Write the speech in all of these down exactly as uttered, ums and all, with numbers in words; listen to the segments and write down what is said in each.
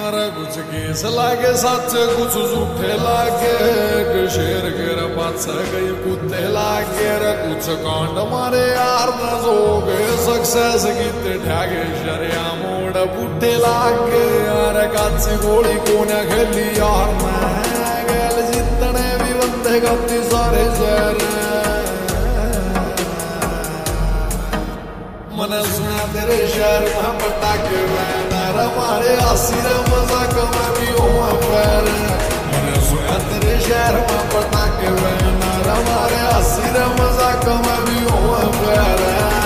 मारा कुछ केस लागे सच कुछ झूठे लागे कि शेर के पाछे गई कुत्ते लागे रे कुछ कांड मारे यार न जो गए सक्सेस कीते ठागे शरिया मोड़ बुढ़े लागे यार काची गोली कोने खेली यार मैं गैल जितने भी बंदे गलती सारे शहर मन सुना तेरे शहर में पटाखे बैनर हमारे आसिर मजाक में भी हुआ पैर मन सुना तेरे शहर में पटाखे बैनर हमारे आसिर मजाक में भी हुआ पैर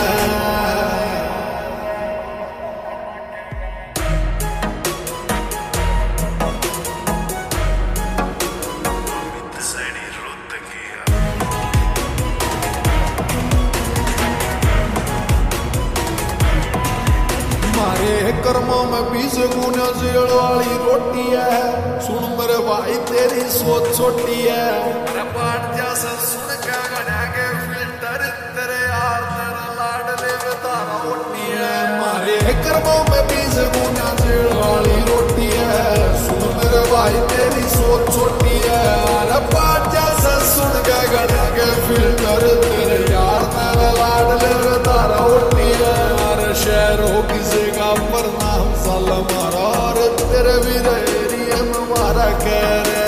कर्मों में बीस गुना जेल वाली रोटी है सुन मेरे भाई तेरी सोच छोटी है अरे पाट जैसा सुन के गड़ा के फिल्टर तेरे यार तेरा लाड ले तारा रोटी है मारे कर्मों में बीस गुना जेल वाली रोटी है सुन मेरे भाई तेरी सोच छोटी है अरे पाट जैसा सुन के गड़ा के फिल्टर तेरे यार तेरा लाड ले तारा रोटी है अरे शहरों किसी का नाम साल मारा और तेरे भी एरिया में मारा कह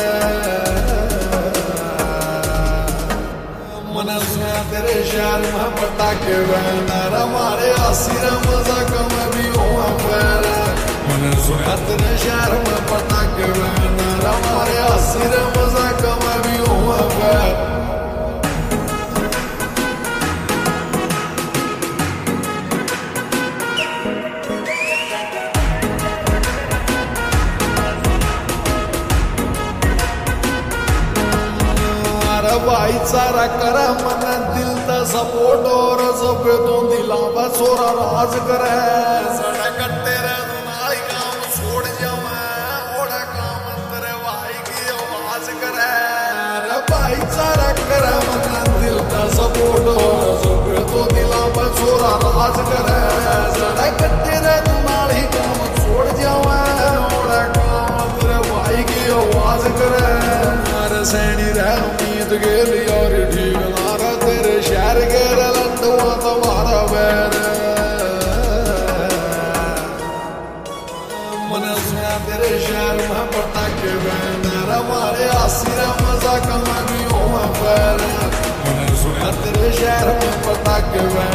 मन सुना तेरे शहर में पटाखे बैनर हमारे आसिर मजाक में भी हुआ पैर मन सुना तेरे शहर में पटाखे बैनर हमारे आसिर मजाक में भी हुआ पैर भाईचारा करा मन दिल का सपोर्ट और सब तो दिलावा छोरा राज करे सड़क तेरे दुनाई काम छोड़ जावे ओड़ा काम तेरे भाई की आवाज करे अरे भाईचारा करा मन दिल का सपोर्ट और सब तो दिलावा छोरा राज करे सड़क तेरे दुनाई काम छोड़ जावे ओड़ा काम तेरे भाई की आवाज करे अरे सैनी रह गेल यार ठीक नारा तेरे शहर गेर लंडुआ तुम्हारा बैर मन सुना तेरे शहर में पटाखे बैनर हमारे आसिर मजाक में भी हुआ पैर मन सुना तेरे शहर में पटाखे बैनर